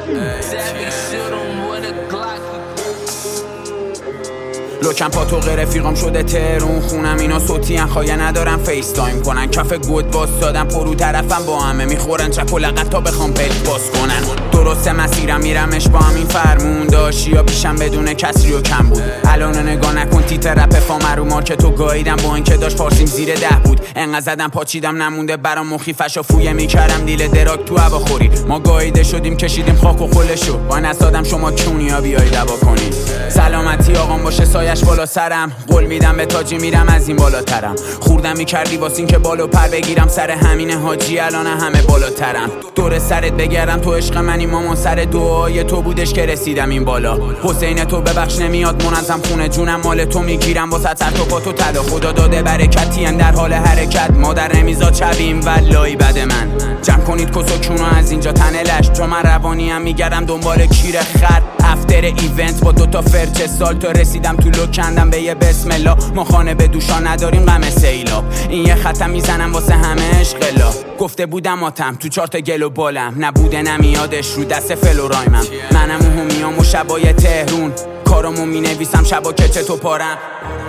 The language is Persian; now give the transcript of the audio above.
لوکم پا تو غیر رفیقام شده ترون خونم اینا صوتی ان خواهی ندارم فیس تایم کنن کف گود باز دادم پرو طرفم با همه میخورن چک و لغت تا بخوام پلک باز کنن درسته مسیرم میرمش با همین فرمون داشیا پیشم بدون کسری و کم بود الان نگاه نکن تیت رپ فامر رو مارکتو گاییدم با اینکه داشت پارسیم زیر 10 بود انقدر زدم پاچیدم نمونده برام مخیفش و فویه میکردم دیل دراک تو هوا خوری ما گاییده شدیم کشیدیم خاک و خلشو با نسادم شما کونیا بیای دوا کنی سلامتی آقام باشه سایش بالا سرم قول میدم به تاجی میرم از این بالاترم خوردم میکردی واسه این که بالو پر بگیرم سر همین حاجی الان همه بالاترم دور سرت بگردم تو عشق منی مامان سر دعای تو بودش که رسیدم این بالا حسین تو ببخش نمیاد منظم خونه جونم مال تو میگیرم واسه سر تو پا تو طلا خدا داده برکتی ان در حال حرکت مادر نمیزاد چبیم والای بد من جمع کنید کسو کونو از اینجا تنلش چون من روانیم میگردم دنبال کیر خر افتر ایونت با دوتا فرچه سال تا رسیدم تو لوکندم به یه بسم الله ما خانه به دوشان نداریم غم سیلاب این یه خطم میزنم واسه همه عشقلا گفته بودم آتم تو چارت گل و بالم نبوده نمیادش رو دست فلو رایمم منم و همیام و شبای تهرون کارامو مینویسم شبا که چه تو پارم